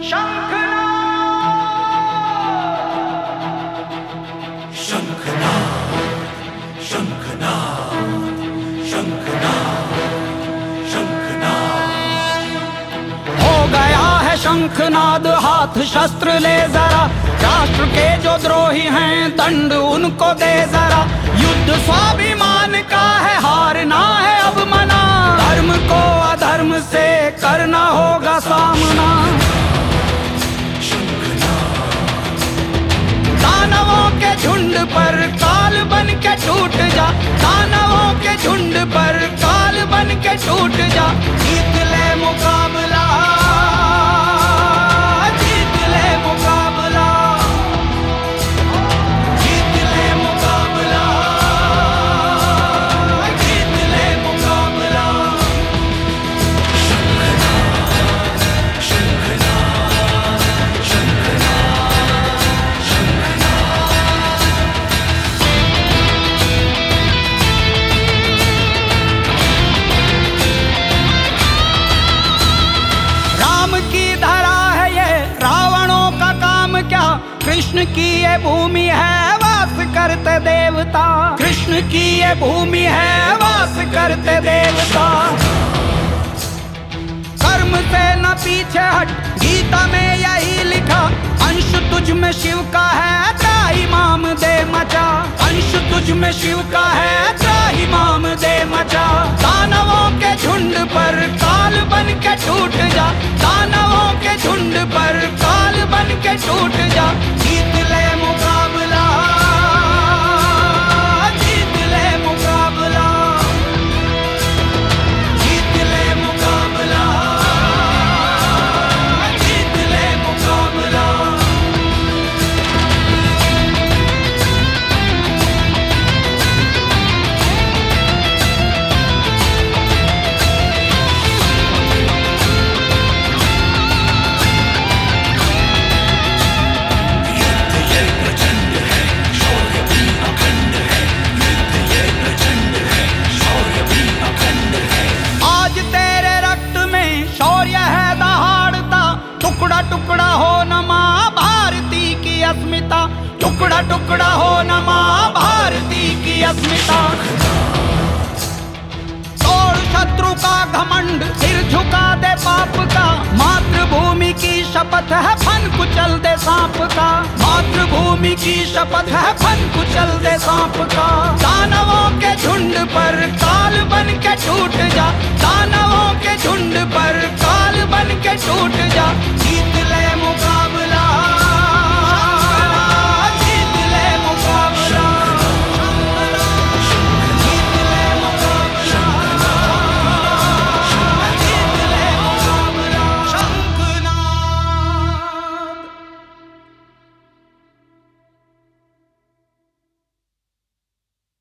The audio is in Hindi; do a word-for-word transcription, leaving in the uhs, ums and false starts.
शंखनाद हाथ शस्त्र ले जरा, राष्ट्र के जो द्रोही हैं दंड उनको दे जरा। युद्ध स्वाभिमान का है, हारना है अब मना, धर्म को अधर्म से करना होगा सामना। दानवों के झुंड पर काल बन के टूट जा, दानवों के झुंड पर काल बन के टूट जा। जीत ले मुकाबला, कृष्ण की ये भूमि है वास करते देवता, कृष्ण की ये भूमि है वास करते देवता। कर्म से न पीछे हट, गीता में यही लिखा, अंश तुझ में शिव का है त्राहि माम दे मचा, अंश तुझ में शिव का है त्राहि माम दे मचा। दानवों के झुंड पर काल बन के टूट जा, दानवों के झुंड पर काल बन के टूट जा। जीत ले मुकाबला, जीत ले मुकाबला, जीत ले मुकाबला, जीत ले मुकाबला। टुकड़ा टुकड़ा हो न माँ भारती की अस्मिता, टुकड़ा टुकड़ा हो न माँ भारती की अस्मिता। तोड़ शत्रु का घमंड, सिर झुका दे पाप का, मातृभूमि की शपथ है फन कुचल दे सांप का, मातृभूमि की शपथ है फन कुचल दे सांप का। दानवों के झुंड पर काल बन के टूट जा, दानवों के झुंड पर काल बन के टूट जा।